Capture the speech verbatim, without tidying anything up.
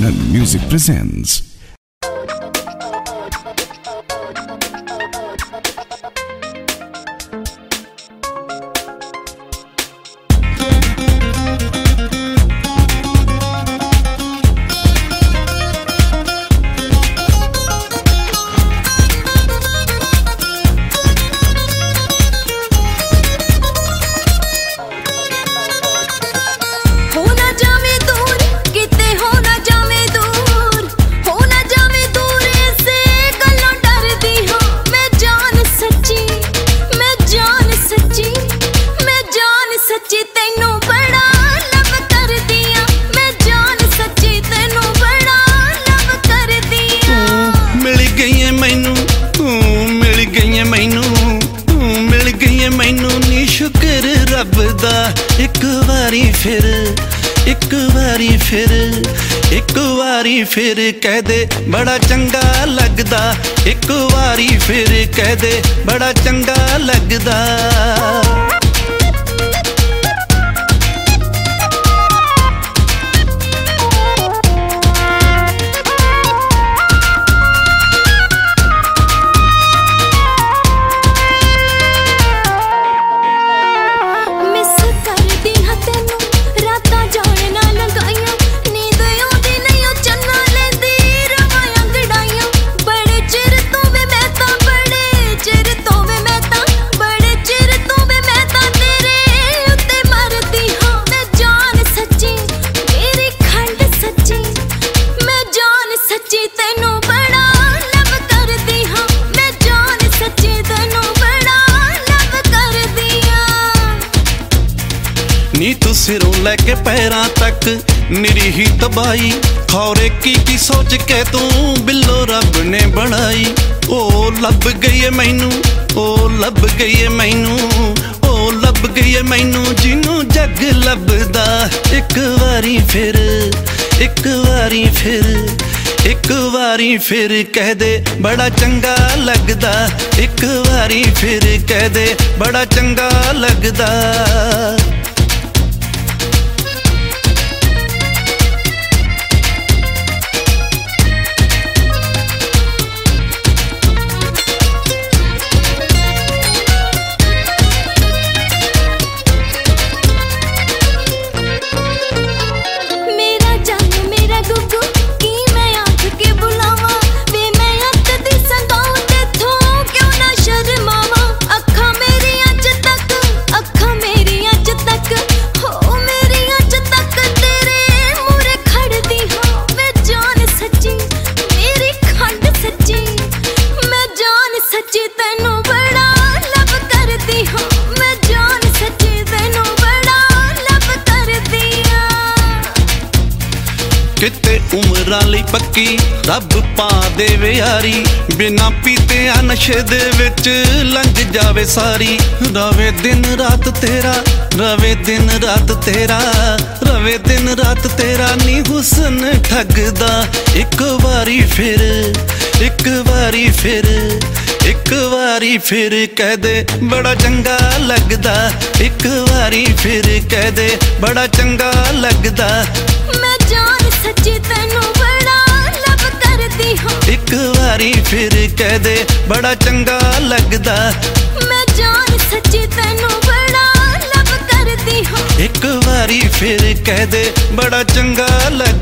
Anand Music presents. रब दा एक वारी फिर एक वारी फिर एक वारी फिर कह दे बड़ा चंगा लगदा एक वारी फिर कह दे बड़ा चंगा लगदा नी तू सिरों लेके पैरां तक निरी ही तबाही खौरे की की सोच के तू बिल्लो रब ने बनाई ओ लब गई है मैनू ओ लब गई है मैनू ओ लब गई है मैनू जिनू जग लभदा एक वारी फिर एक वारी फिर एक वारी फिर कह दे बड़ा चंगा लगदा एक वारी फिर कह दे बड़ा चंगा लगदा किते उमरां लई पक्की रब पा देवे यारी बिना पीते नशे दे विच लंघ जावे सारी रवे दिन रात तेरा रवे दिन रात तेरा रवे दिन रात तेरा नी हुस्न ठगदा एक वारी फिर एक वारी फिर एक वारी फिर कह दे बड़ा चंगा लगदा एक वारी फिर कह दे बड़ा चंगा लगदा मैं जान सच्ची तैनू बड़ा लब करदी हां एक वारी फिर कह दे बड़ा चंगा लगदा मैं जान सच्ची तैनू बड़ा लब करदी हां एक वारी फिर कह दे बड़ा चंगा लगदा।